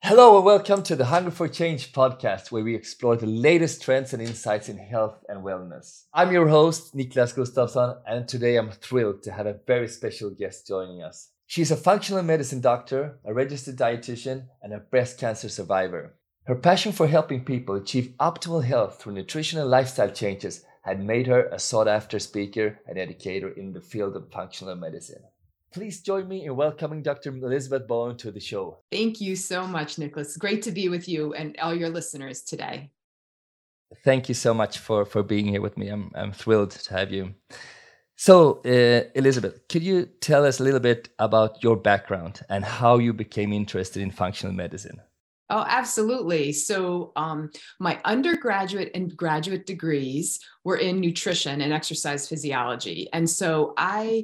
Hello and welcome to the Hunger for Change podcast, where we explore the latest trends and insights in health and wellness. I'm your host, Niklas Gustafsson, and today I'm thrilled to have a very special guest joining us. She's a functional medicine doctor, a registered dietitian, and a breast cancer survivor. Her passion for helping people achieve optimal health through nutrition and lifestyle changes had made her a sought-after speaker and educator in the field of functional medicine. Please join me in welcoming Dr. Elizabeth Bowen to the show. Thank you so much, Nicholas. Great to be with you and all your listeners today. Thank you so much for being here with me. I'm thrilled to have you. So, Elizabeth, could you tell us a little bit about your background and how you became interested in functional medicine? Oh, absolutely. So my undergraduate and graduate degrees were in nutrition and exercise physiology. And so I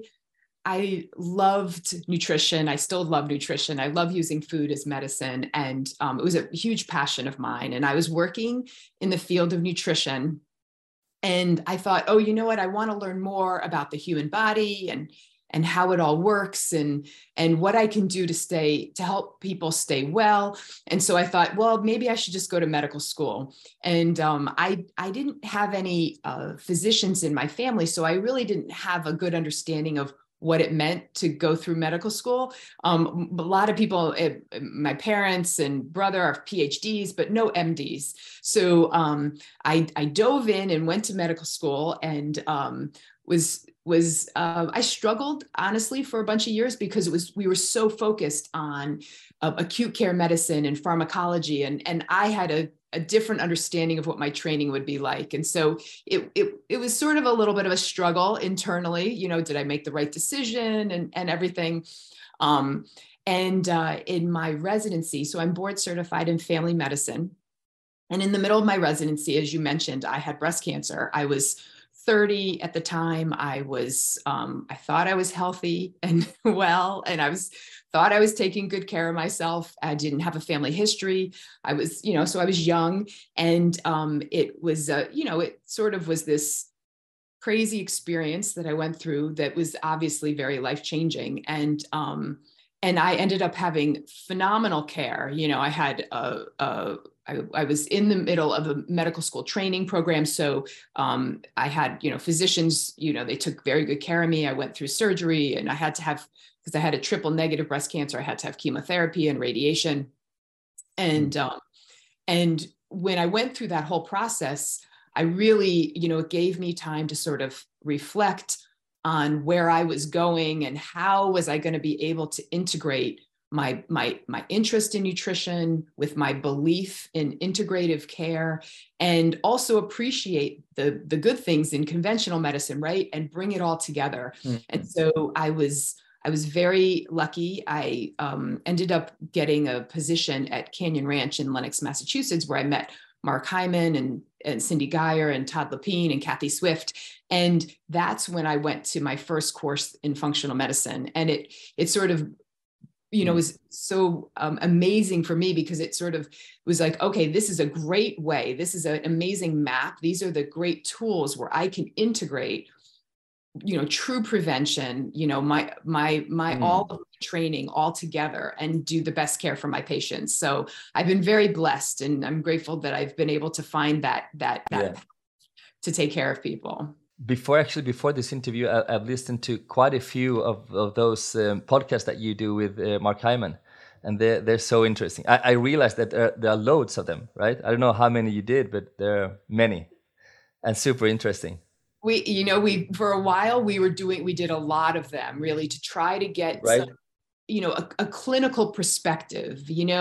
loved nutrition. I still love nutrition. I love using food as medicine. And it was a huge passion of mine. And I was working in the field of nutrition. And I thought, oh, you know what? I want to learn more about the human body and how it all works and what I can do to help people stay well. And so I thought, well, maybe I should just go to medical school. And I didn't have any physicians in my family, so I really didn't have a good understanding of what it meant to go through medical school. A lot of people, my parents and brother are PhDs, but no MDs. So I dove in and went to medical school and I struggled honestly for a bunch of years because we were so focused on acute care medicine and pharmacology, and I had a different understanding of what my training would be like. And so it was sort of a little bit of a struggle internally, did I make the right decision and everything? In my residency, so I'm board certified in family medicine. And in the middle of my residency, as you mentioned, I had breast cancer. I was 30 at the time. I thought I was healthy and well, and thought I was taking good care of myself. I didn't have a family history. I was, so I was young, and it was, it sort of was this crazy experience that I went through that was obviously very life-changing. And I ended up having phenomenal care. I had I was in the middle of a medical school training program. So I had, physicians, they took very good care of me. I went through surgery, and I had to have, because I had a triple negative breast cancer, I had to have chemotherapy and radiation. And when I went through that whole process, I really, it gave me time to sort of reflect on where I was going and how was I going to be able to integrate my interest in nutrition with my belief in integrative care, and also appreciate the good things in conventional medicine, right? And bring it all together. Mm-hmm. And so I was very lucky. I ended up getting a position at Canyon Ranch in Lenox, Massachusetts, where I met Mark Hyman and Cindy Geyer and Todd Lepine and Kathy Swift. And that's when I went to my first course in functional medicine. And it sort of, was so amazing for me, because it sort of was like, okay, this is a great way. This is an amazing map. These are the great tools where I can integrate, true prevention, my all of the training all together and do the best care for my patients. So I've been very blessed, and I'm grateful that I've been able to find that path to take care of people. Before this interview, I've listened to quite a few of those podcasts that you do with Mark Hyman, and they're so interesting. I realized that there are loads of them, right? I don't know how many you did, but there are many, and super interesting. We for a while we did a lot of them, really, to try to get some, a clinical perspective.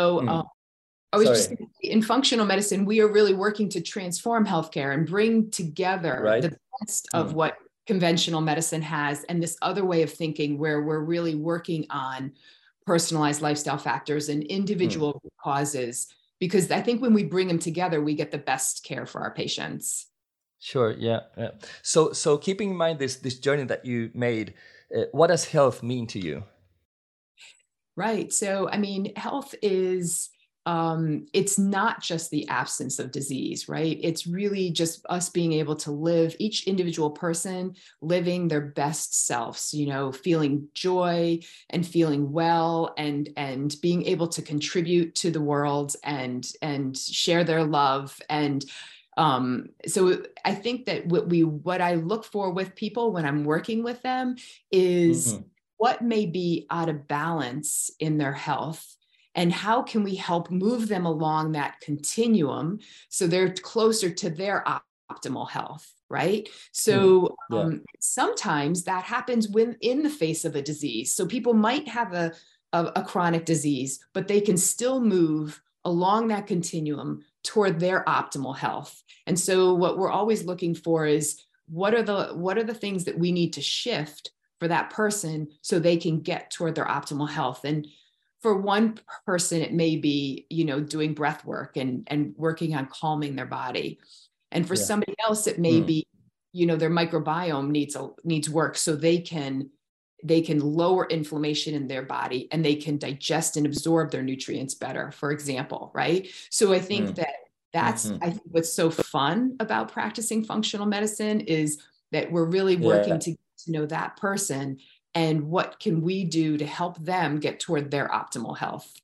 I was just in functional medicine, we are really working to transform healthcare and bring together the best of what conventional medicine has and this other way of thinking, where we're really working on personalized lifestyle factors and individual causes, because I think when we bring them together, we get the best care for our patients. Sure. Yeah. So keeping in mind this journey that you made, what does health mean to you? Right. So, I mean, health is it's not just the absence of disease, right? It's really just us being able to live, each individual person living their best selves, feeling joy and feeling well, and being able to contribute to the world and share their love. And so I think that what I look for with people when I'm working with them is what may be out of balance in their health, and how can we help move them along that continuum so they're closer to their optimal health, right? So sometimes that happens in the face of a disease. So people might have a chronic disease, but they can still move along that continuum toward their optimal health. And so what we're always looking for is what are the things that we need to shift for that person so they can get toward their optimal health. And for one person, it may be, doing breath work and working on calming their body. And for somebody else, it may be, their microbiome needs work so they can lower inflammation in their body and they can digest and absorb their nutrients better, for example, right? So I think that's I think what's so fun about practicing functional medicine is that we're really working to get to know that person and what can we do to help them get toward their optimal health.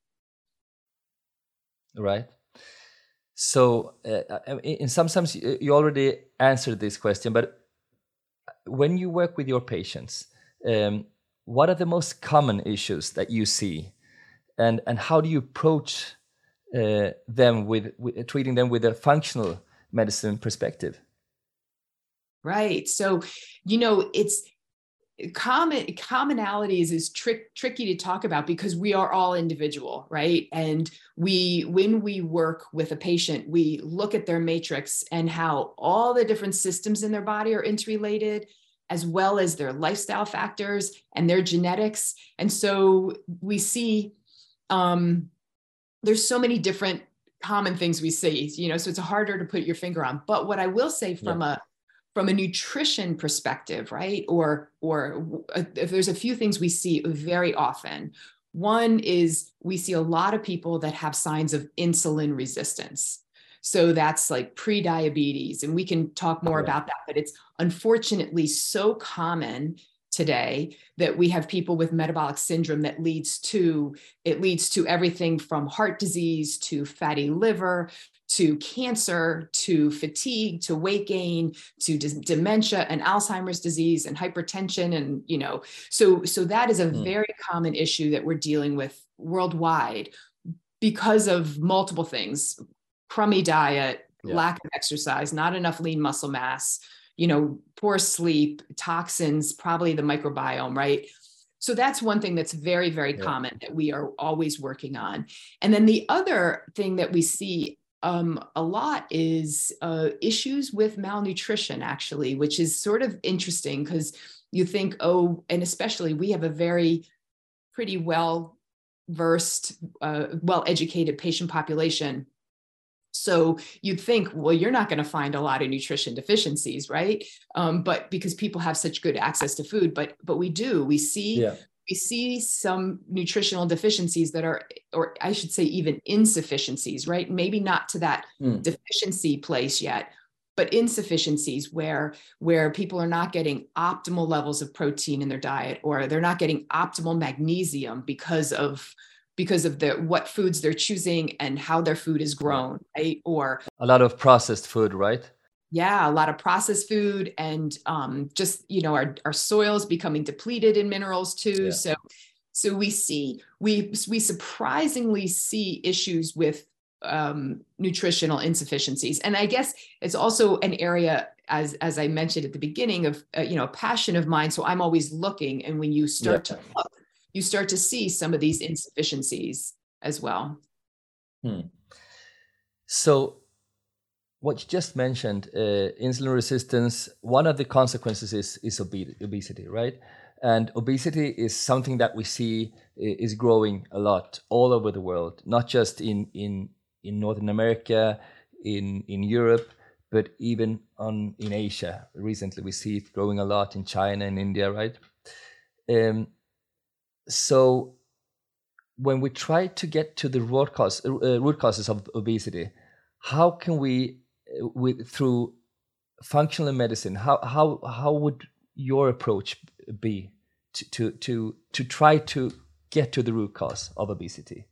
Right. So in some sense, you already answered this question, but when you work with your patients, what are the most common issues that you see, and how do you approach them with treating them with a functional medicine perspective? Right. So, it's commonalities is tricky to talk about because we are all individual, right? And when we work with a patient, we look at their matrix and how all the different systems in their body are interrelated, as well as their lifestyle factors and their genetics. And so we see there's so many different common things we see, so it's harder to put your finger on. But what I will say from a nutrition perspective, right? Or if there's a few things we see very often. One is we see a lot of people that have signs of insulin resistance. So that's like pre-diabetes, and we can talk more about that, but it's unfortunately so common today that we have people with metabolic syndrome that leads to everything from heart disease to fatty liver to cancer, to fatigue, to weight gain, to dementia and Alzheimer's disease and hypertension. And, so that is a very common issue that we're dealing with worldwide because of multiple things: crummy diet, lack of exercise, not enough lean muscle mass, poor sleep, toxins, probably the microbiome, right? So that's one thing that's very, very common that we are always working on. And then the other thing that we see a lot is issues with malnutrition, actually, which is sort of interesting because you think, and especially we have a pretty well-versed, well-educated patient population. So you'd think, well, you're not going to find a lot of nutrition deficiencies, right? But because people have such good access to food, but we do, we see some nutritional deficiencies that are, or I should say even insufficiencies, right? Maybe not to that deficiency place yet, but insufficiencies where people are not getting optimal levels of protein in their diet, or they're not getting optimal magnesium because of what foods they're choosing and how their food is grown, right? Or a lot of processed food, right? Yeah, a lot of processed food, and just our soils becoming depleted in minerals too. So we surprisingly see issues with nutritional insufficiencies, and I guess it's also an area, as I mentioned at the beginning, of a passion of mine. So I'm always looking, and when you start to look, you start to see some of these insufficiencies as well. So what you just mentioned, insulin resistance, one of the consequences is obesity, right? And obesity is something that we see is growing a lot all over the world, not just in Northern America, in Europe, but even in Asia. Recently, we see it growing a lot in China and India, right? So when we try to get to the root causes of obesity, how can we, through functional medicine, how would your approach be to try to get to the root cause of obesity?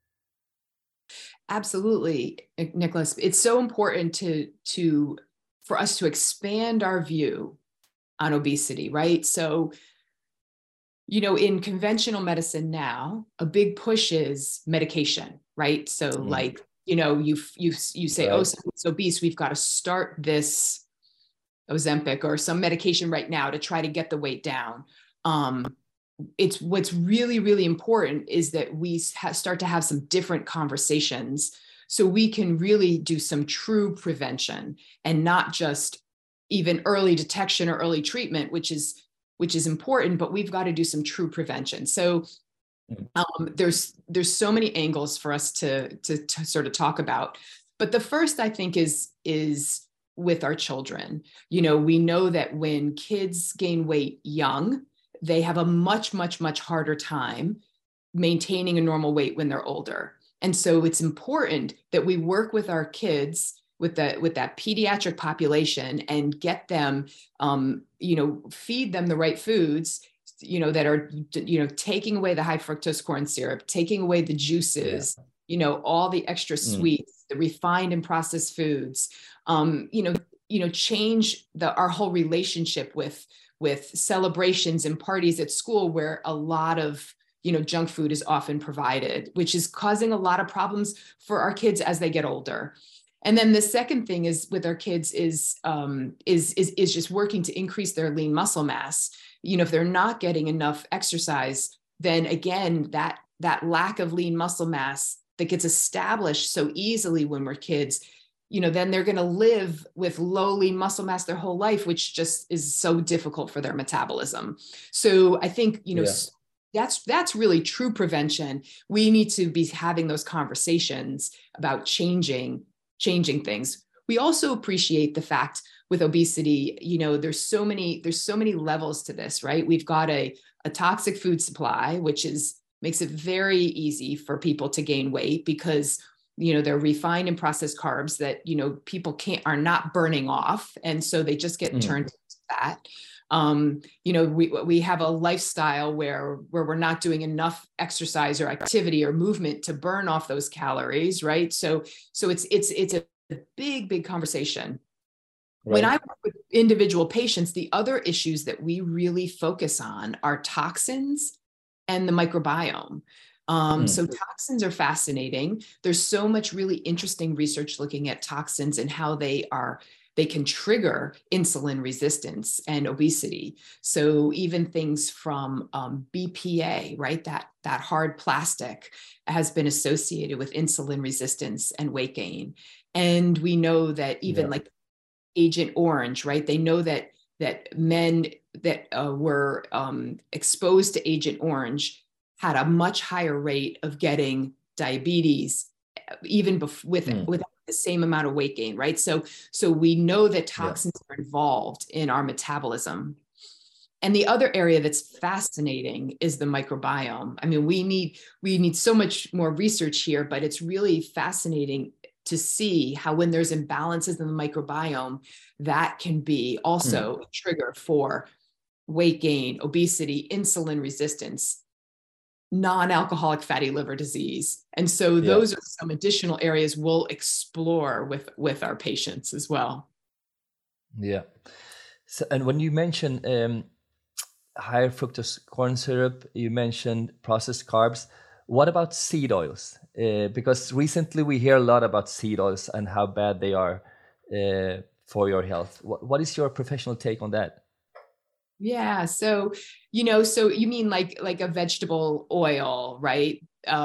Absolutely, Nicholas. It's so important for us to expand our view on obesity, right? So, in conventional medicine now, a big push is medication, right? So, like, you say, Right. oh, someone's obese, we've got to start this Ozempic or some medication right now to try to get the weight down. It's what's really, really important is that we start to have some different conversations so we can really do some true prevention and not just even early detection or early treatment, which is important, but we've got to do some true prevention. So there's so many angles for us to sort of talk about. But the first, I think, is with our children. We know that when kids gain weight young, they have a much, much, much harder time maintaining a normal weight when they're older. And so it's important that we work with our kids, with that pediatric population, and get them, feed them the right foods, that are, taking away the high fructose corn syrup, taking away the juices, all the extra sweets, the refined and processed foods, change our whole relationship with celebrations and parties at school, where a lot of junk food is often provided, which is causing a lot of problems for our kids as they get older. And then the second thing is with our kids is just working to increase their lean muscle mass. If they're not getting enough exercise, then again, that lack of lean muscle mass that gets established so easily when we're kids, then they're going to live with low lean muscle mass their whole life, which just is so difficult for their metabolism. So I think, that's really true prevention. We need to be having those conversations about changing things. We also appreciate the fact with obesity, there's so many levels to this, right? We've got a toxic food supply, which makes it very easy for people to gain weight because they're refined and processed carbs that people are not burning off, and so they just get turned into fat. We have a lifestyle where we're not doing enough exercise or activity or movement to burn off those calories, right? So it's a big conversation. Right. When I work with individual patients, the other issues that we really focus on are toxins and the microbiome. So toxins are fascinating. There's so much really interesting research looking at toxins and how they can trigger insulin resistance and obesity. So even things from BPA, right? That hard plastic has been associated with insulin resistance and weight gain. And we know that even like Agent Orange, right? They know that men that were exposed to Agent Orange had a much higher rate of getting diabetes, even with the same amount of weight gain, right? So we know that toxins are involved in our metabolism. And the other area that's fascinating is the microbiome. I mean, we need so much more research here, but it's really fascinating to see how when there's imbalances in the microbiome, that can be also a trigger for weight gain, obesity, insulin resistance, non-alcoholic fatty liver disease. And so those are some additional areas we'll explore with our patients as well. Yeah. So, and when you mention higher fructose corn syrup, you mentioned processed carbs. What about seed oils? Because recently we hear a lot about seed oils and how bad they are for your health. What is your professional take on that? Yeah. So you mean like a vegetable oil, right?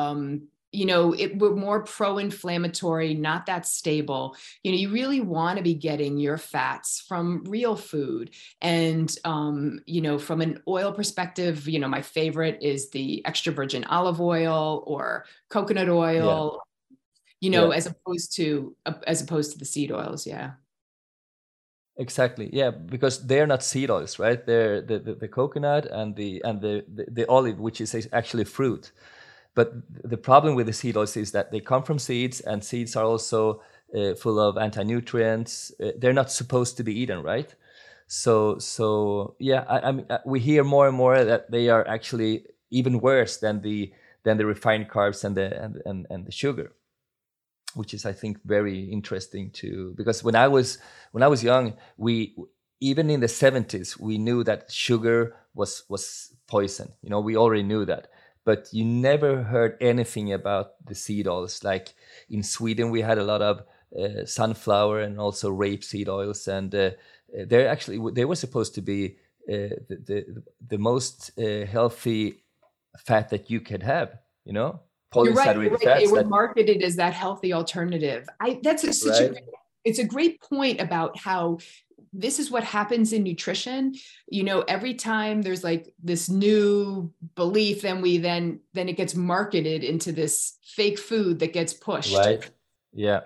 We're more pro-inflammatory, not that stable. You really want to be getting your fats from real food. And, from an oil perspective, my favorite is the extra virgin olive oil or coconut oil, as opposed to the seed oils. Yeah. Exactly. Yeah, because they're not seed oils, right? They're the coconut and the olive, which is actually fruit. But the problem with the seed oils is that they come from seeds, and seeds are also full of anti-nutrients. They're not supposed to be eaten, right? So yeah, I mean, we hear more and more that they are actually even worse than the refined carbs and the sugar, which is, I think, very interesting too. Because when I was young, we, even in the 70s, we knew that sugar was poison. You know, we already knew that, but you never heard anything about the seed oils. Like in Sweden, we had a lot of sunflower and also rapeseed oils, and they were supposed to be the most healthy fat that you could have. You know, You're right. polyunsaturated They fats. were marketed as that healthy alternative. Such a Right. it's a great point about how this is what happens in nutrition. You know, every time there's like this new belief, then it gets marketed into this fake food that gets pushed. Right. Yeah.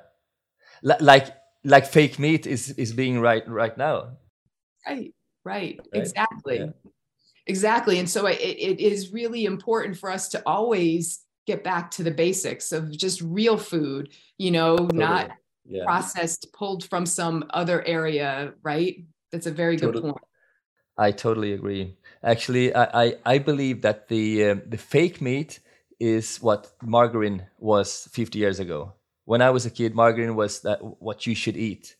Like fake meat is being right now. Right. Right. Exactly. Yeah. Exactly. And so it is really important for us to always get back to the basics of just real food, you know, Totally. not Yeah. processed, pulled from some other area, right? That's a very good point. I totally agree. Actually, I believe that the fake meat is what margarine was 50 years ago. When I was a kid, margarine was that what you should eat.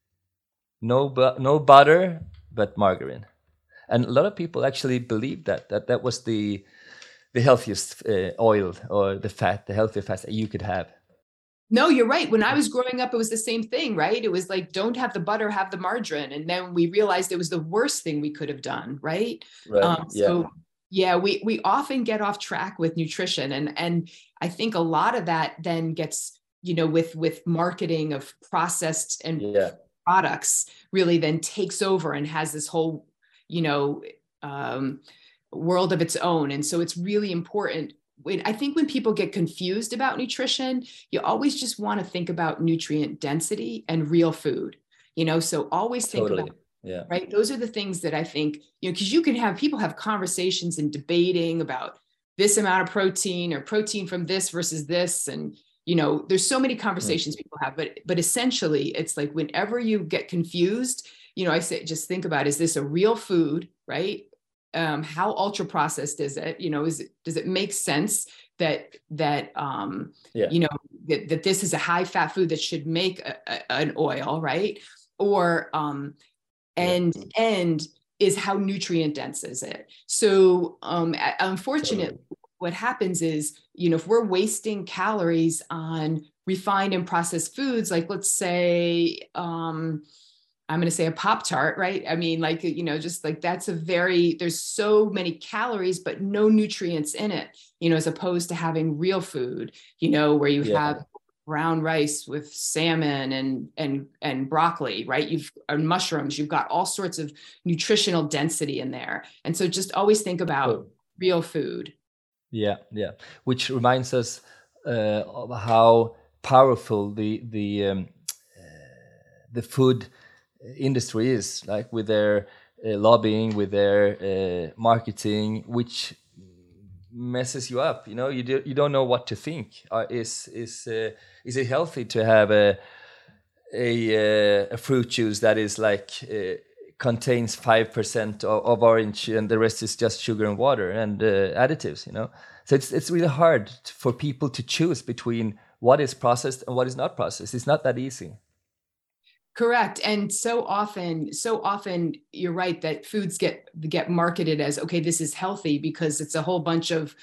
No butter, but margarine. And a lot of people actually believe that was the healthiest oil, or the healthiest fat that you could have. No, you're right. When I was growing up, it was the same thing, right? It was like, don't have the butter, have the margarine. And then we realized it was the worst thing we could have done, right? Right. So yeah, we often get off track with nutrition. And I think a lot of that then gets, you know, with marketing of processed and products really then takes over and has this whole, you know, world of its own. And so it's really important. I think when people get confused about nutrition, you always just want to think about nutrient density and real food, you know, so always think about, right? Those are the things that I think, you know, because you can have people have conversations and debating about this amount of protein or protein from this versus this. And, you know, there's so many conversations people have, but essentially it's like whenever you get confused, you know, I say, just think about, is this a real food, right? How ultra processed is it? You know, does it make sense that you know, that this is a high fat food that should make an oil, right? Or and is how nutrient dense is it? So unfortunately, what happens is, you know, if we're wasting calories on refined and processed foods, like let's say I'm going to say a Pop-Tart, right? I mean, like, you know, just like there's so many calories, but no nutrients in it, you know, as opposed to having real food, you know, where you have brown rice with salmon and broccoli, right? And mushrooms, you've got all sorts of nutritional density in there. And so just always think about real food. Yeah. Which reminds us of how powerful the food industry is, like with their lobbying, with their marketing, which messes you up. You know, you don't know what to think. Is it healthy to have a fruit juice that is like contains 5% of orange and the rest is just sugar and water and additives? You know, so it's really hard for people to choose between what is processed and what is not processed. It's not that easy. Correct. And so often you're right that foods get marketed as, okay, this is healthy because it's a whole bunch of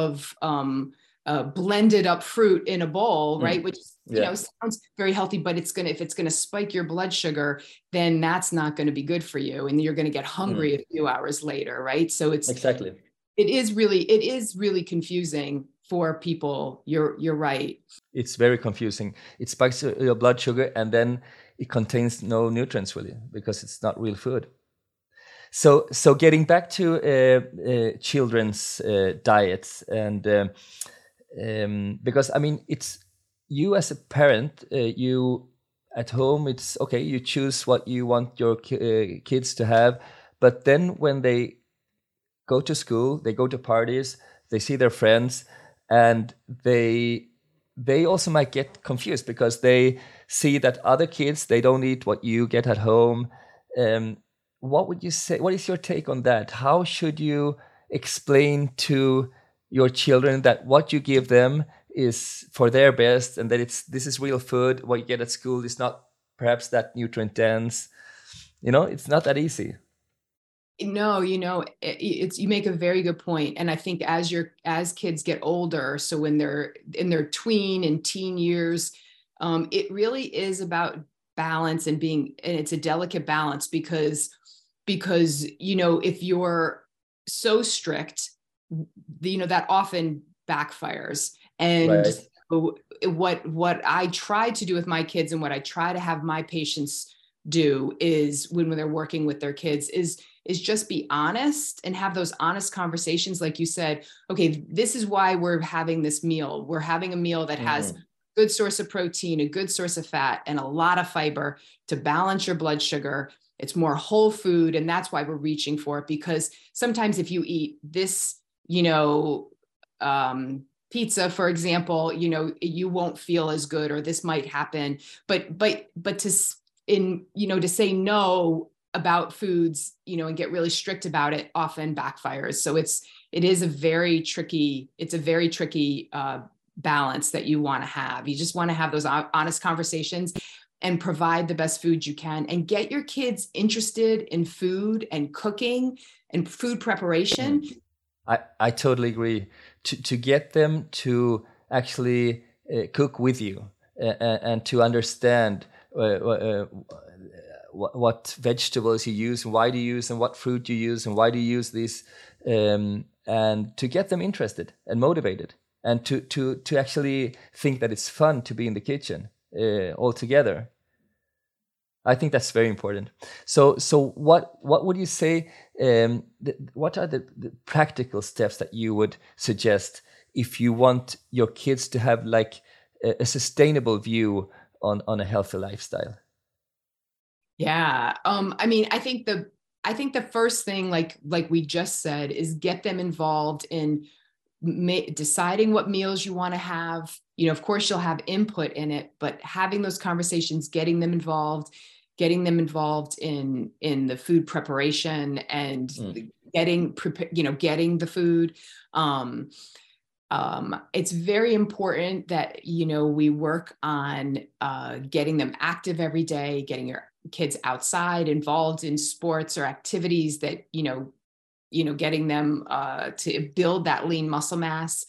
blended up fruit in a bowl, right? Which, you know, sounds very healthy, but if it's going to spike your blood sugar, then that's not going to be good for you. And you're going to get hungry a few hours later, right? So it is really confusing for people. You're right. It's very confusing. It spikes your blood sugar, and then it contains no nutrients really, because it's not real food. So getting back to children's diets, and because I mean, it's you as a parent, you at home, it's okay, you choose what you want your kids to have, but then when they go to school, they go to parties, they see their friends, and they also might get confused because they see that other kids, they don't eat what you get at home. What would you say? What is your take on that? How should you explain to your children that what you give them is for their best, and that this is real food? What you get at school is not perhaps that nutrient dense. It's not that easy. No, it's you make a very good point. And I think as kids get older, so when they're in their tween and teen years, it really is about balance and it's a delicate balance because if you're so strict, that often backfires. And Right. what I try to do with my kids and what I try to have my patients do is when they're working with their kids is just be honest and have those honest conversations. Like you said, okay, this is why we're having this meal. We're having a meal that has a good source of protein, a good source of fat, and a lot of fiber to balance your blood sugar. It's more whole food. And that's why we're reaching for it, because sometimes if you eat this, pizza, for example, you won't feel as good, or this might happen. But to say no about foods, and get really strict about it often backfires. So it is a very tricky balance that you want to have. You just want to have those honest conversations and provide the best food you can, and get your kids interested in food and cooking and food preparation. I totally agree. To get them to actually cook with you and to understand what vegetables you use, and why do you use, and what fruit you use, and why do you use this, and to get them interested and motivated, and to actually think that it's fun to be in the kitchen all together. I think that's very important. So what would you say? What are the practical steps that you would suggest if you want your kids to have like a sustainable view on a healthy lifestyle? Yeah. I think the first thing, like we just said, is get them involved in deciding what meals you want to have. Of course you'll have input in it, but having those conversations, getting them involved in the food preparation and getting the food. It's very important that, we work on getting them active every day, getting your kids outside, involved in sports or activities that, getting them to build that lean muscle mass.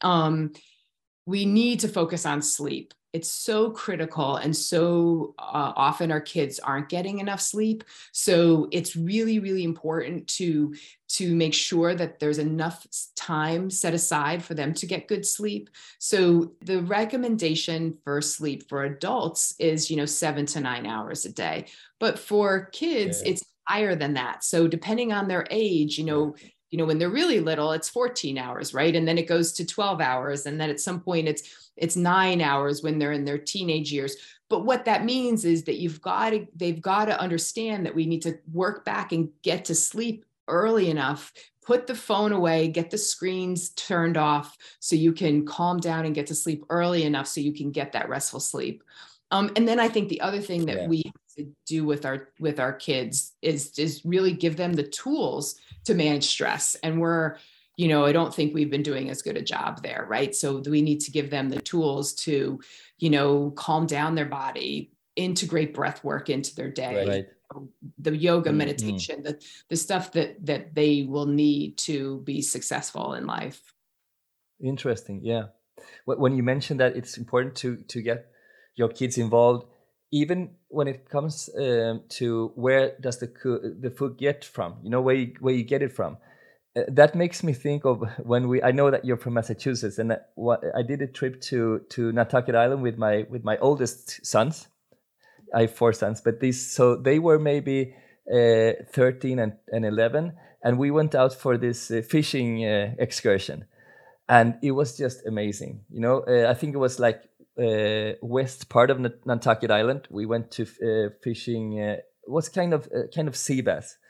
We need to focus on sleep. It's so critical, and so often our kids aren't getting enough sleep. So it's really, really important to make sure that there's enough time set aside for them to get good sleep. So the recommendation for sleep for adults is, 7 to 9 hours a day. But for kids, it's higher than that. So depending on their age, when they're really little, it's 14 hours, right? And then it goes to 12 hours. And then at some point it's 9 hours when they're in their teenage years. But what that means is that they've got to understand that we need to work back and get to sleep early enough, put the phone away, get the screens turned off so you can calm down and get to sleep early enough so you can get that restful sleep. And then I think the other thing that we have to do with our kids is really give them the tools to manage stress. And I don't think we've been doing as good a job there, right? So we need to give them the tools to, calm down their body, integrate breath work into their day, Right. The yoga, meditation, the stuff that they will need to be successful in life. Interesting. Yeah. When you mentioned that it's important to get your kids involved, even when it comes to where does the food get from, where you get it from. That makes me think of I know that you're from Massachusetts, and I did a trip to Nantucket Island with my oldest sons. I have 4 sons, but they were maybe 13 and 11, and we went out for this fishing excursion, and it was just amazing. I think it was like west part of Nantucket Island. We went to fishing. It was kind of sea bass.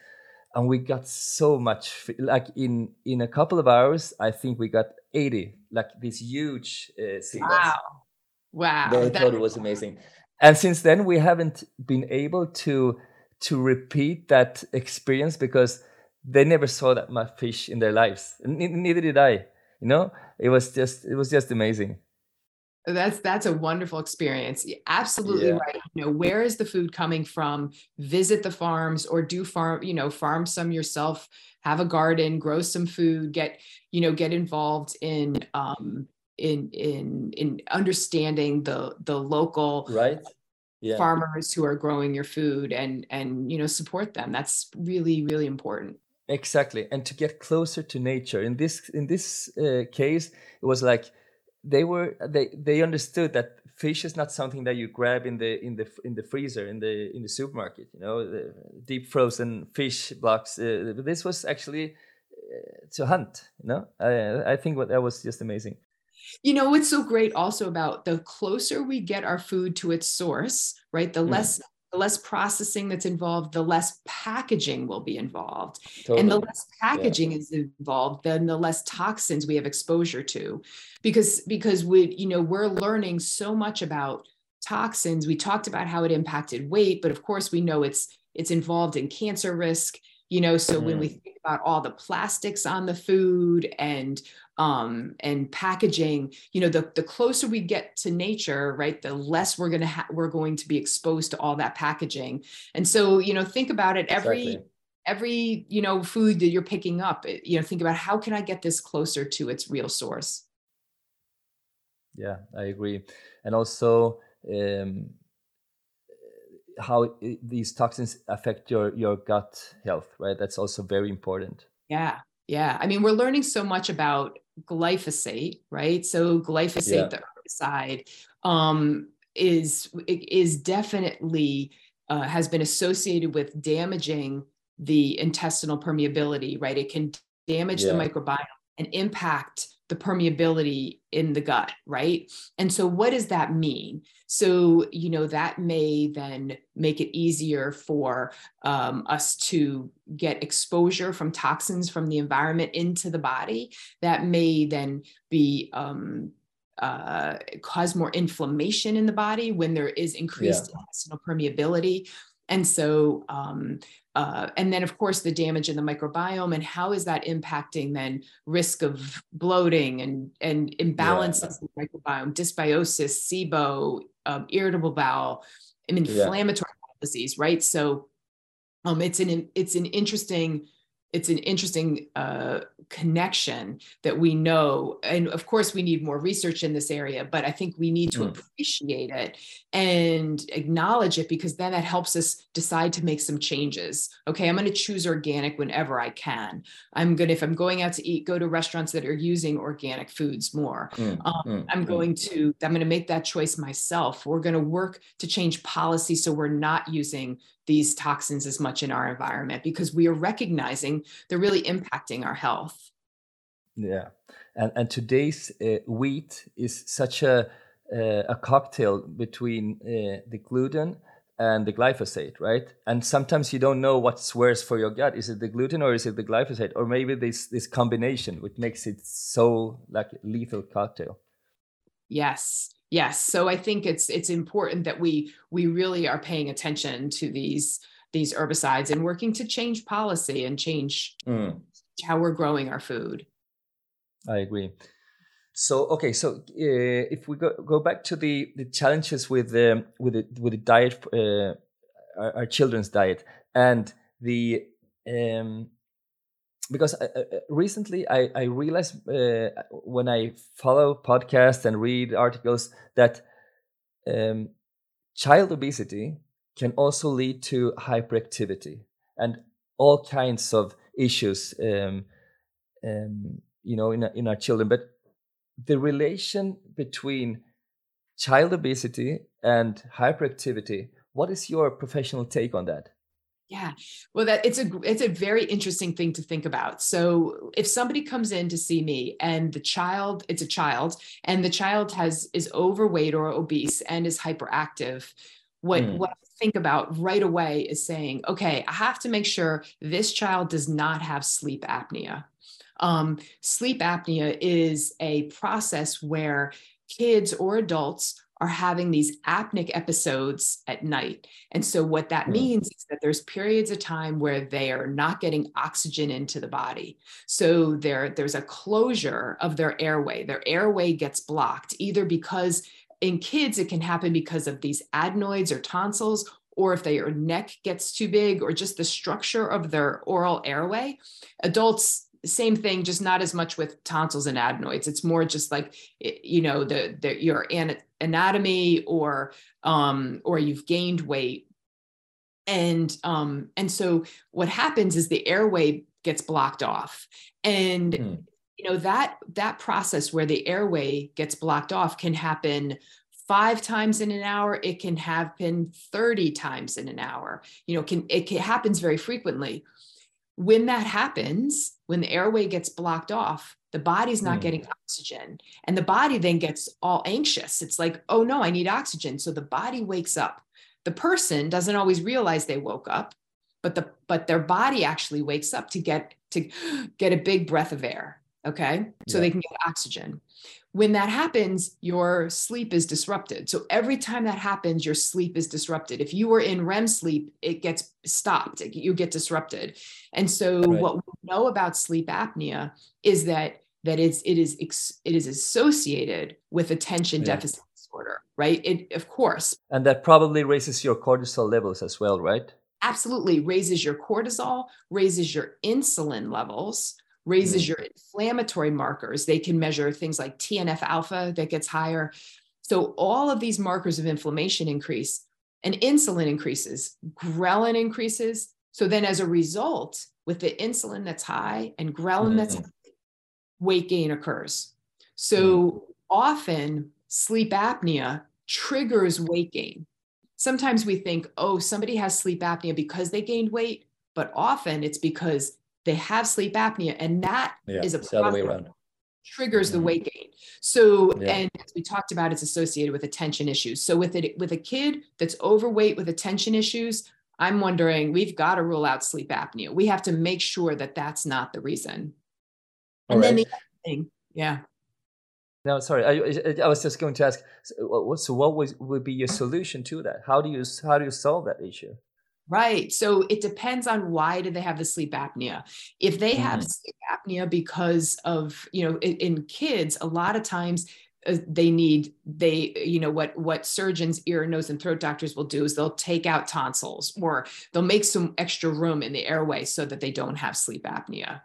and we got so much, like in a couple of hours, I think we got 80, like these huge sea bass. Wow. Wow. They thought it was amazing. And since then, we haven't been able to repeat that experience because they never saw that much fish in their lives. Neither did I. You know, it was just amazing. That's a wonderful experience. You're absolutely Yeah. right. You know, where is the food coming from? Visit the farms or farm some yourself, have a garden, grow some food, get involved in understanding the local Right. Yeah. farmers who are growing your food and support them. That's really, really important. Exactly, and to get closer to nature. In this case, it was like they understood that fish is not something that you grab in the freezer in the supermarket. You know, the deep frozen fish blocks. This was actually to hunt. You know, I think that was just amazing. You know, what's so great also about the closer we get our food to its source, right? The less processing that's involved, the less packaging will be involved. Totally. And the less Yeah. packaging is involved, then the less toxins we have exposure to. Because we're learning so much about toxins. We talked about how it impacted weight, but of course we know it's involved in cancer risk. So when we think about all the plastics on the food and packaging, the closer we get to nature, right, the less we're going to be exposed to all that packaging. And so, think about it, every food that you're picking up, think about how can I get this closer to its real source? Yeah, I agree. And also, how these toxins affect your gut health, right? That's also very important. Yeah. Yeah. I mean, we're learning so much about glyphosate, right? So glyphosate, the herbicide, is definitely has been associated with damaging the intestinal permeability, right? It can damage the microbiome and impact the permeability in the gut, right? And so what does that mean? So, that may then make it easier for us to get exposure from toxins from the environment into the body. That may then be cause more inflammation in the body when there is increased intestinal permeability. And so, and then of course the damage in the microbiome, and how is that impacting then risk of bloating and imbalances in the microbiome, dysbiosis, SIBO, irritable bowel, and inflammatory disease, right? So it's an interesting connection that we know. And of course, we need more research in this area, but I think we need to appreciate it and acknowledge it, because then that helps us decide to make some changes. Okay, I'm going to choose organic whenever I can. If I'm going out to eat, go to restaurants that are using organic foods more. I'm going to make that choice myself. We're going to work to change policy so we're not using these toxins as much in our environment, because we are recognizing they're really impacting our health. Yeah, and today's wheat is such a cocktail between the gluten and the glyphosate, right? And sometimes you don't know what's worse for your gut. Is it the gluten or is it the glyphosate, or maybe this combination, which makes it so like a lethal cocktail? Yes. So I think it's important that we really are paying attention to these herbicides and working to change policy and change how we're growing our food. I agree. So okay, so if we go back to the challenges with the diet, our children's diet, and the because recently I realized when I follow podcasts and read articles that child obesity can also lead to hyperactivity and all kinds of issues, in our children. But the relation between child obesity and hyperactivity, what is your professional take on that? Yeah, well, it's a very interesting thing to think about. So if somebody comes in to see me and it's a child, and the child is overweight or obese and is hyperactive, what I think about right away is saying, okay, I have to make sure this child does not have sleep apnea. Sleep apnea is a process where kids or adults are having these apneic episodes at night. And so what that means is that there's periods of time where they are not getting oxygen into the body. So there's a closure of their airway. Their airway gets blocked, either because in kids, it can happen because of these adenoids or tonsils, or if their neck gets too big, or just the structure of their oral airway. Adults, same thing, just not as much with tonsils and adenoids. It's more just like, your anatomy, or you've gained weight. And so what happens is the airway gets blocked off. And that process where the airway gets blocked off can happen 5 times in an hour. It can happen 30 times in an hour. It happens very frequently. When that happens, when the airway gets blocked off, the body's not getting oxygen, and the body then gets all anxious. It's like, oh no, I need oxygen. So the body wakes up. The person doesn't always realize they woke up, but their body actually wakes up to get a big breath of air. Okay. So they can get oxygen. When that happens, your sleep is disrupted. So every time that happens, your sleep is disrupted. If you were in REM sleep, it gets stopped. You get disrupted. And so what we know about sleep apnea is that it is associated with attention deficit disorder, right? Of course. And that probably raises your cortisol levels as well, right? Absolutely. Raises your cortisol, raises your insulin levels, raises your inflammatory markers. They can measure things like TNF alpha that gets higher. So all of these markers of inflammation increase, and insulin increases, ghrelin increases. So then as a result, with the insulin that's high and ghrelin that's high, weight gain occurs. So often sleep apnea triggers weight gain. Sometimes we think, oh, somebody has sleep apnea because they gained weight, but often it's because they have sleep apnea, and that is a process that triggers the weight gain. So, and as we talked about, it's associated with attention issues. So with a kid that's overweight with attention issues, I'm wondering, we've got to rule out sleep apnea. We have to make sure that that's not the reason. And then the other thing, No, sorry. I was just going to ask. So, what would be your solution to that? How do you solve that issue? Right. So it depends on why do they have the sleep apnea. If they have sleep apnea because of, in kids, a lot of times what surgeons, ear, nose, and throat doctors will do is they'll take out tonsils, or they'll make some extra room in the airway so that they don't have sleep apnea.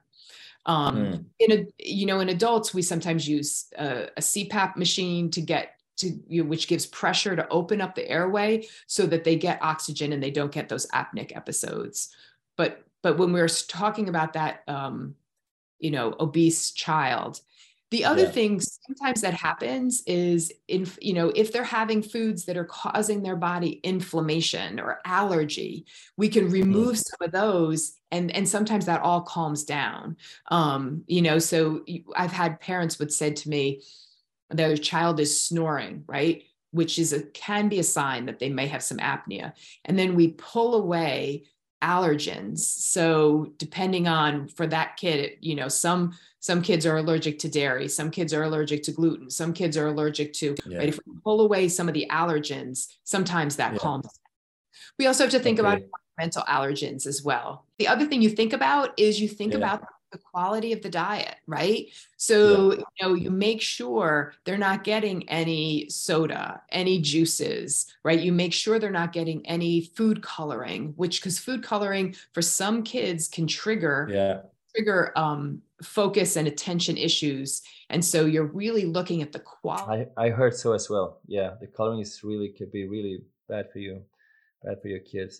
In adults, we sometimes use a CPAP machine which gives pressure to open up the airway so that they get oxygen and they don't get those apneic episodes. But when we're talking about that, obese child, the other thing sometimes that happens is if they're having foods that are causing their body inflammation or allergy, we can remove some of those, and sometimes that all calms down. So I've had parents would say to me, their child is snoring, right? Which can be a sign that they may have some apnea. And then we pull away allergens. So depending on, for that kid, some kids are allergic to dairy, some kids are allergic to gluten, some kids are allergic to, right? If we pull away some of the allergens, sometimes that calms down. We also have to think about environmental allergens as well. The other thing you think about is about the quality of the diet, right? So, you make sure they're not getting any soda, any juices, right? You make sure they're not getting any food coloring, because food coloring for some kids can trigger focus and attention issues. And so you're really looking at the quality. I heard so as well. Yeah, the coloring could be really bad for you, bad for your kids.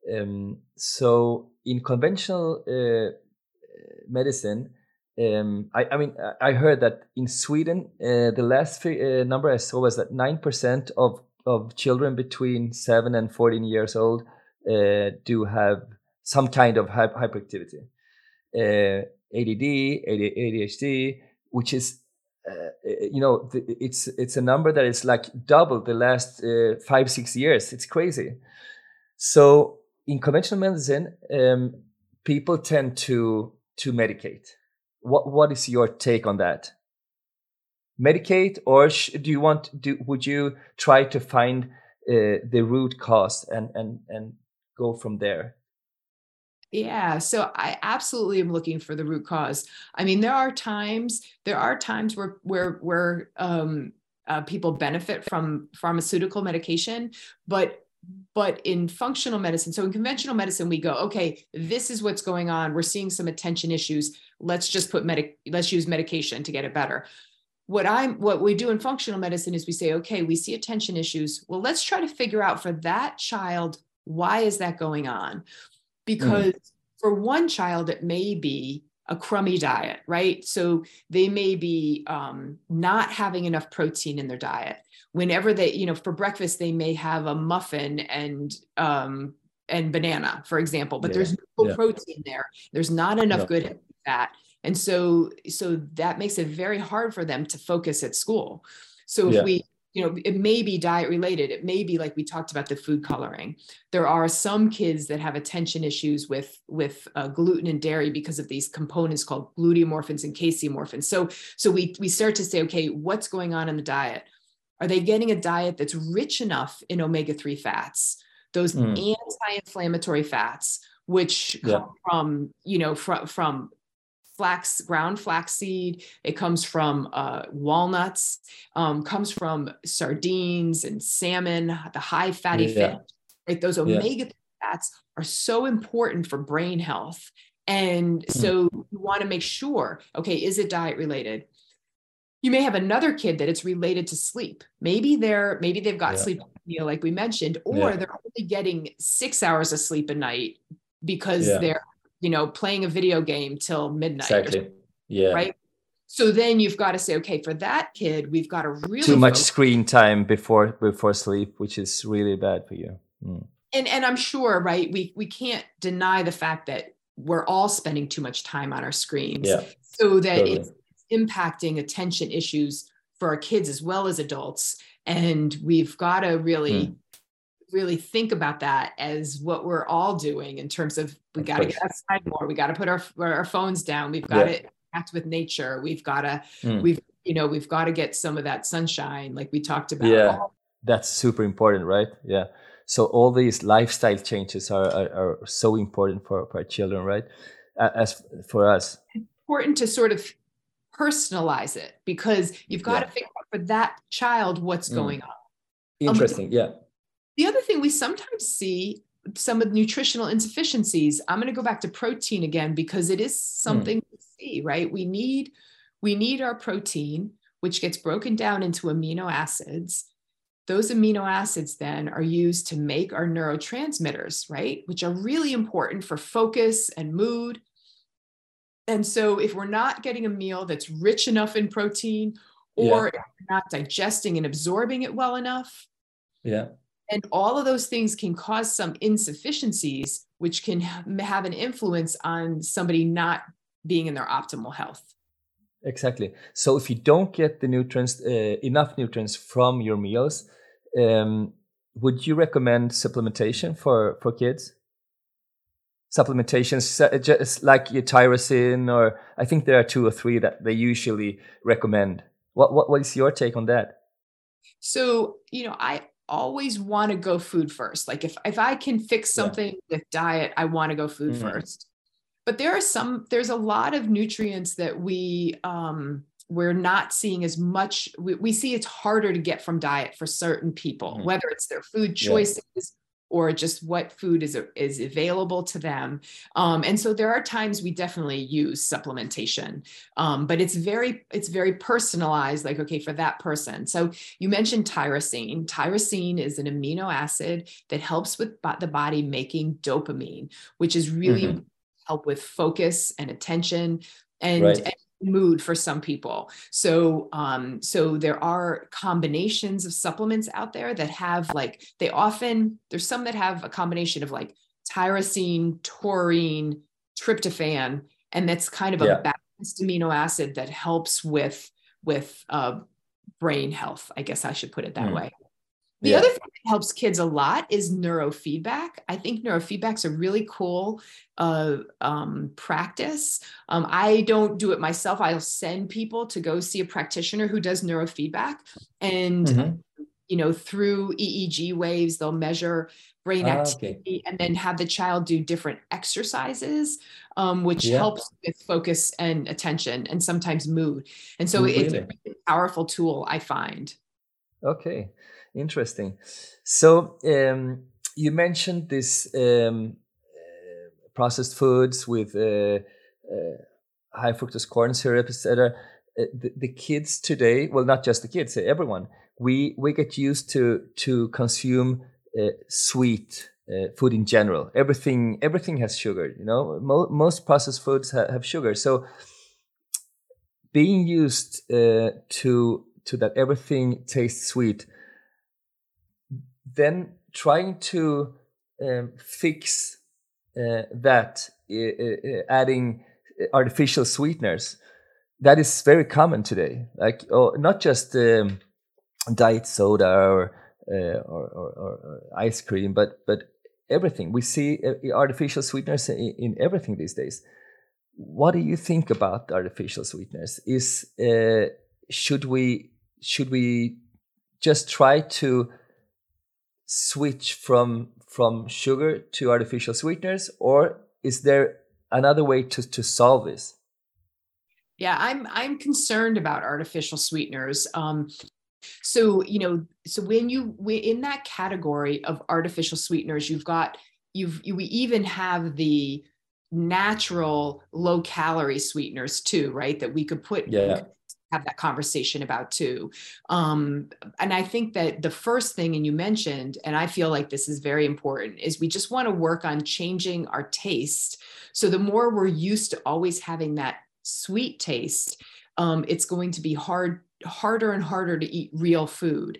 So in conventional medicine, I heard that in Sweden, the last number I saw was that 9% of children between 7 and 14 years old do have some kind of hyperactivity, ADD, ADHD, which is it's a number that is like double the last 5-6 years. It's crazy. So in conventional medicine, people tend to medicate. What is your take on that? Medicate, or would you try to find the root cause and go from there? Yeah, so I absolutely am looking for the root cause. I mean, there are times where people benefit from pharmaceutical medication, but in functional medicine, so in conventional medicine, we go, okay, this is what's going on. We're seeing some attention issues. Let's just let's use medication to get it better. What we do in functional medicine is we say, okay, we see attention issues. Well, let's try to figure out for that child, why is that going on? Because for one child, it may be a crummy diet, right? So they may be not having enough protein in their diet. Whenever they, for breakfast, they may have a muffin and banana, for example, but there's no protein there. There's not enough good fat. And so that makes it very hard for them to focus at school. So if we, it may be diet related. It may be like we talked about the food coloring. There are some kids that have attention issues with gluten and dairy because of these components called gluteomorphins and caseomorphins. So we start to say, okay, what's going on in the diet? Are they getting a diet that's rich enough in omega-3 fats, those anti-inflammatory fats, which come from, from ground flaxseed, it comes from walnuts, comes from sardines and salmon, the high fatty fish, right? Those omega fats are so important for brain health. And so you want to make sure, okay, is it diet related? You may have another kid that it's related to sleep. Maybe they've got sleep apnea, like we mentioned, or they're only getting 6 hours of sleep a night because they're playing a video game till midnight. Exactly. Yeah. Right. So then you've got to say, okay, for that kid, we've got to really too much screen time before sleep, which is really bad for you. And I'm sure, right, we can't deny the fact that we're all spending too much time on our screens. So that it's impacting attention issues for our kids as well as adults. And we've got to really think about that as what we're all doing in terms of we got to get outside more. We got to put our phones down. We've got to act with nature. We've got to, we've got to get some of that sunshine like we talked about. Yeah, that's super important, right? Yeah. So all these lifestyle changes are so important for our children, right? As for us. It's important to sort of personalize it because you've got to figure out for that child what's going on. Interesting. The other thing we sometimes see, some of the nutritional insufficiencies, I'm going to go back to protein again, because it is something to see, right? We need our protein, which gets broken down into amino acids. Those amino acids then are used to make our neurotransmitters, right? Which are really important for focus and mood. And so if we're not getting a meal that's rich enough in protein, or if we're not digesting and absorbing it well enough, and all of those things can cause some insufficiencies, which can have an influence on somebody not being in their optimal health. Exactly. So if you don't get the nutrients, enough nutrients from your meals, would you recommend supplementation for kids? Supplementations, just like your tyrosine, or I think there are 2 or 3 that they usually recommend. What is your take on that? So, I always want to go food first. Like if I can fix something with diet, I want to go food first. But there's a lot of nutrients that we're not seeing as much. We see it's harder to get from diet for certain people, whether it's their food choices or just what food is available to them. And so there are times we definitely use supplementation, but it's very personalized, like, okay, for that person. So you mentioned tyrosine. Tyrosine is an amino acid that helps with the body making dopamine, which is really help with focus and attention and mood for some people. So there are combinations of supplements out there that have there's some that have a combination of like tyrosine, taurine, tryptophan, and that's kind of a balanced amino acid that helps with brain health. I guess I should put it that way. The other thing that helps kids a lot is neurofeedback. I think neurofeedback's a really cool practice. I don't do it myself. I'll send people to go see a practitioner who does neurofeedback. And, through EEG waves, they'll measure brain activity and then have the child do different exercises, which helps with focus and attention and sometimes mood. And so it's a really powerful tool, I find. Okay. Interesting. So you mentioned this processed foods with high fructose corn syrup, etc. The kids today, well, not just the kids, everyone, we get used to consume sweet food in general. Everything has sugar. Most processed foods have sugar. So being used to that everything tastes sweet. Then trying to fix that, adding artificial sweeteners, that is very common today. Like, not just diet soda or ice cream, but everything. We see artificial sweeteners in everything these days. What do you think about artificial sweeteners? Should we just try to switch from sugar to artificial sweeteners, or is there another way to solve this? Yeah, I'm concerned about artificial sweeteners. So when we're in that category of artificial sweeteners, we even have the natural low calorie sweeteners too, right? That we could have that conversation about too. And I think that the first thing, and you mentioned, and I feel like this is very important, is we just want to work on changing our taste. So the more we're used to always having that sweet taste, it's going to be harder and harder to eat real food.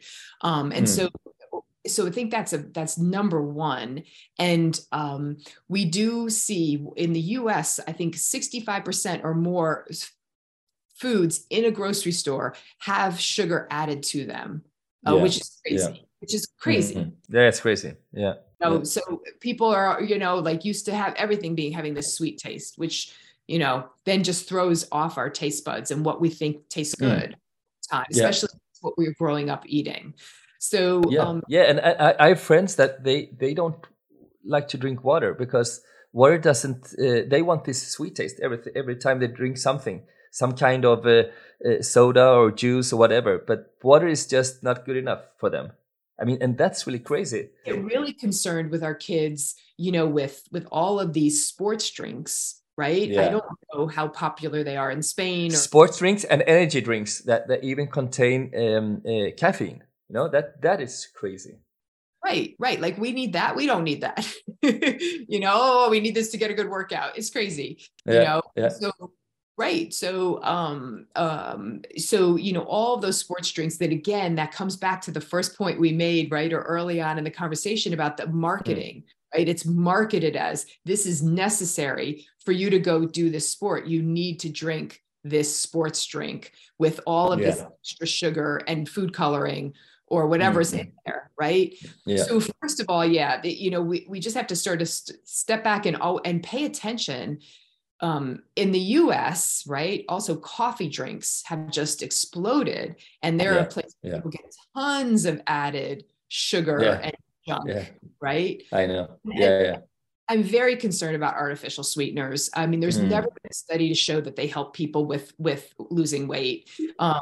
So I think that's number one. And we do see in the US, I think 65% or more foods in a grocery store have sugar added to them, which is crazy. Mm-hmm. Yeah, it's crazy. Yeah. So people are, used to having this sweet taste, which, then just throws off our taste buds and what we think tastes good, especially what we were growing up eating. So, and I have friends that they don't like to drink water because water doesn't, they want this sweet taste every time they drink something. Some kind of soda or juice or whatever, but water is just not good enough for them. I mean, and that's really crazy. I'm really concerned with our kids, with all of these sports drinks, right? Yeah. I don't know how popular they are in Spain. Sports drinks and energy drinks that even contain caffeine. That is crazy. Right. Like we need that. We don't need that. We need this to get a good workout. It's crazy. So. Right. So, all of those sports drinks that comes back to the first point we made, right, or early on in the conversation about the marketing, right? It's marketed as this is necessary for you to go do this sport. You need to drink this sports drink with all of this extra sugar and food coloring or whatever's in there, right? Yeah. So first of all, we just have to sort of step back and pay attention. In the US, right? Also, coffee drinks have just exploded, and there are places where people get tons of added sugar and junk, right? I know. I'm very concerned about artificial sweeteners. I mean, there's never been a study to show that they help people with losing weight.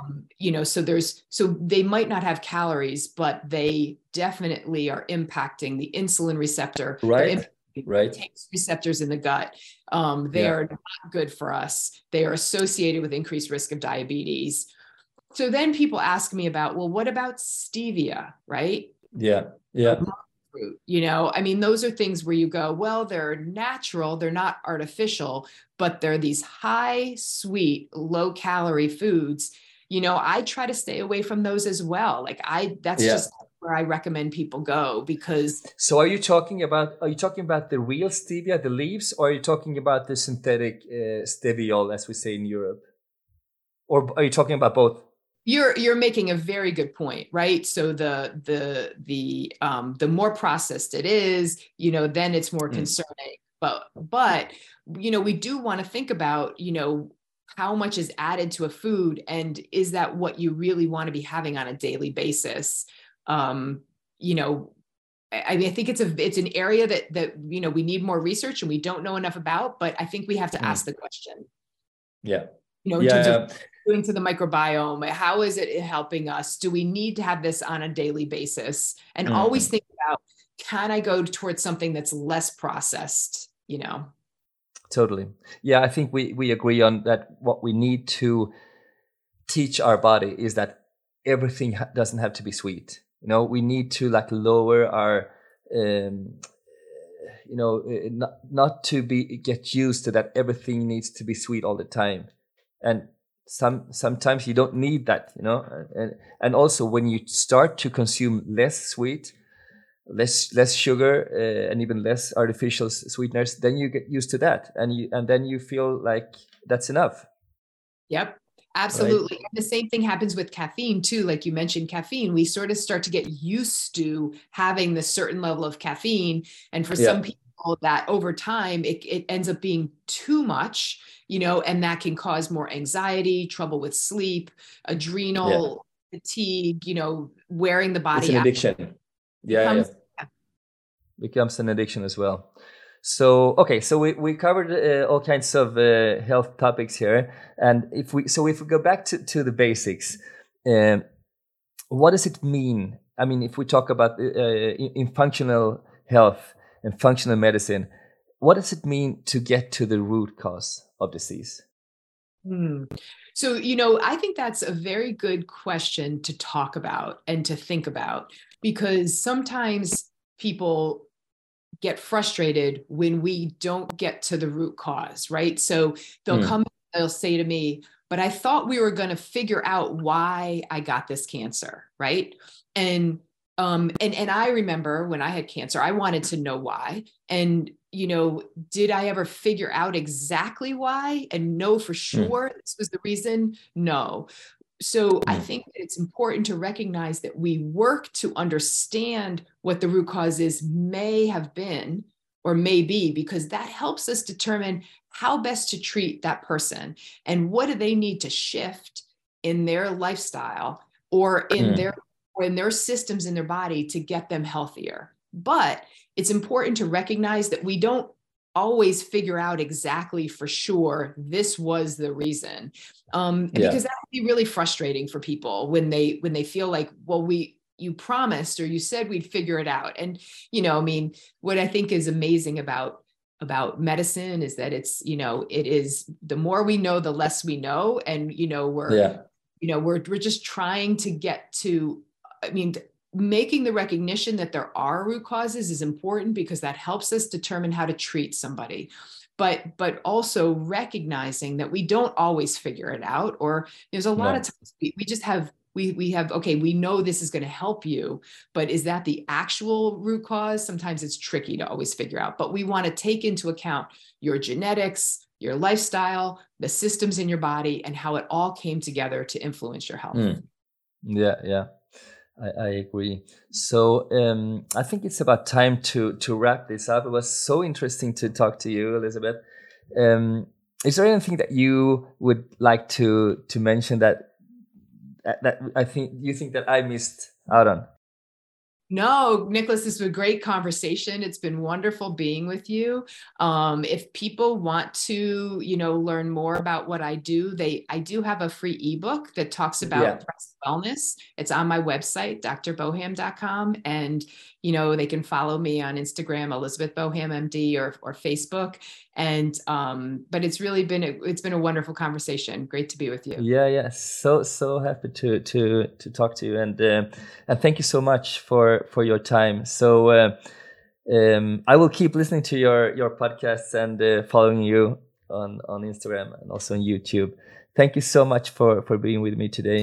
So they might not have calories, but they definitely are impacting the insulin receptor. Right. Taste receptors in the gut. They are not good for us. They are associated with increased risk of diabetes. So then people ask me about, well, what about stevia, right? Fruit, I mean, those are things where you go, well, they're natural, they're not artificial, but they're these high sweet, low calorie foods. I try to stay away from those as well. Like just where I recommend people go, because. So are you talking about the real stevia, the leaves, or are you talking about the synthetic steviol, as we say in Europe? Or are you talking about both? You're making a very good point, right? So the more processed it is, then it's more concerning. But we do want to think about, how much is added to a food, and is that what you really want to be having on a daily basis? I mean, I think it's an area that we need more research and we don't know enough about, but I think we have to ask the question. Yeah. In terms of doing to the microbiome, how is it helping us? Do we need to have this on a daily basis? And always think about, can I go towards something that's less processed, Totally. Yeah, I think we agree on that. What we need to teach our body is that everything doesn't have to be sweet. We need to lower our, not to get used to that everything needs to be sweet all the time. And sometimes you don't need that, and also when you start to consume less sweet, less sugar, and even less artificial sweeteners, then you get used to that, and then you feel like that's enough. Yep, absolutely. Right? And the same thing happens with caffeine too. Like you mentioned, caffeine, we sort of start to get used to having this certain level of caffeine, and for some people that over time it ends up being too much, and that can cause more anxiety, trouble with sleep, adrenal fatigue, wearing the body out. It's an addiction. Becomes an addiction as well. So we covered all kinds of health topics here, and if we go back to the basics, what does it mean? I mean, if we talk about in functional health and functional medicine, what does it mean to get to the root cause of disease? So, I think that's a very good question to talk about and to think about, because sometimes people get frustrated when we don't get to the root cause, right? So they'll they'll say to me, but I thought we were going to figure out why I got this cancer, right? And I remember when I had cancer, I wanted to know why. And, did I ever figure out exactly why and know for sure this was the reason? No. So I think that it's important to recognize that we work to understand what the root cause is, may have been or may be, because that helps us determine how best to treat that person and what do they need to shift in their lifestyle or in their systems in their body to get them healthier. But it's important to recognize that we don't always figure out exactly for sure this was the reason, because that would be really frustrating for people when they feel like, well, you promised or you said we'd figure it out. And I mean, what I think is amazing about medicine is that it's it is, the more we know, the less we know, and we're just trying to get to, I mean, making the recognition that there are root causes is important because that helps us determine how to treat somebody. But also recognizing that we don't always figure it out, or there's a lot of times we just have, we have, okay, we know this is going to help you, but is that the actual root cause? Sometimes it's tricky to always figure out, but we want to take into account your genetics, your lifestyle, the systems in your body, and how it all came together to influence your health. Yeah. I agree. So I think it's about time to wrap this up. It was so interesting to talk to you, Elizabeth. Is there anything that you would like to mention that I think you think that I missed out on? No, Nicholas, this was a great conversation. It's been wonderful being with you. If people want to, learn more about what I do, I do have a free ebook that talks about breast wellness. It's on my website, drboham.com. And, they can follow me on Instagram, Elizabeth Boham, MD, or Facebook. And, but it's really been, it's been a wonderful conversation. Great to be with you. Yeah. So happy to talk to you. And thank you so much for your time. So I will keep listening to your podcasts and following you on Instagram and also on YouTube. Thank you so much for being with me today.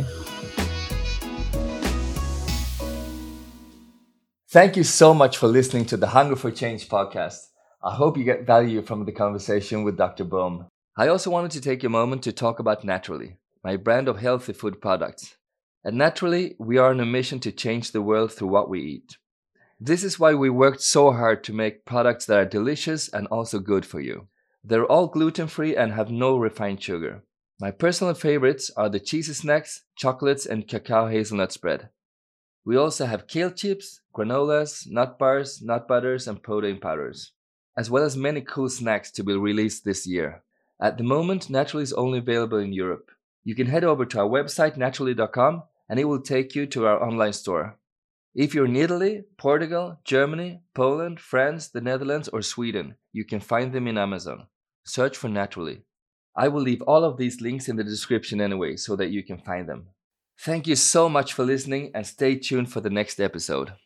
Thank you so much for listening to the Hunger for Change podcast. I hope you get value from the conversation with Dr. Bohm. I also wanted to take a moment to talk about Naturally, my brand of healthy food products. And naturally, we are on a mission to change the world through what we eat. This is why we worked so hard to make products that are delicious and also good for you. They're all gluten-free and have no refined sugar. My personal favorites are the cheesy snacks, chocolates, and cacao hazelnut spread. We also have kale chips, granolas, nut bars, nut butters, and protein powders, as well as many cool snacks to be released this year. At the moment, Naturally is only available in Europe. You can head over to our website, naturally.com, and it will take you to our online store. If you're in Italy, Portugal, Germany, Poland, France, the Netherlands, or Sweden, you can find them in Amazon. Search for Naturally. I will leave all of these links in the description anyway, so that you can find them. Thank you so much for listening, and stay tuned for the next episode.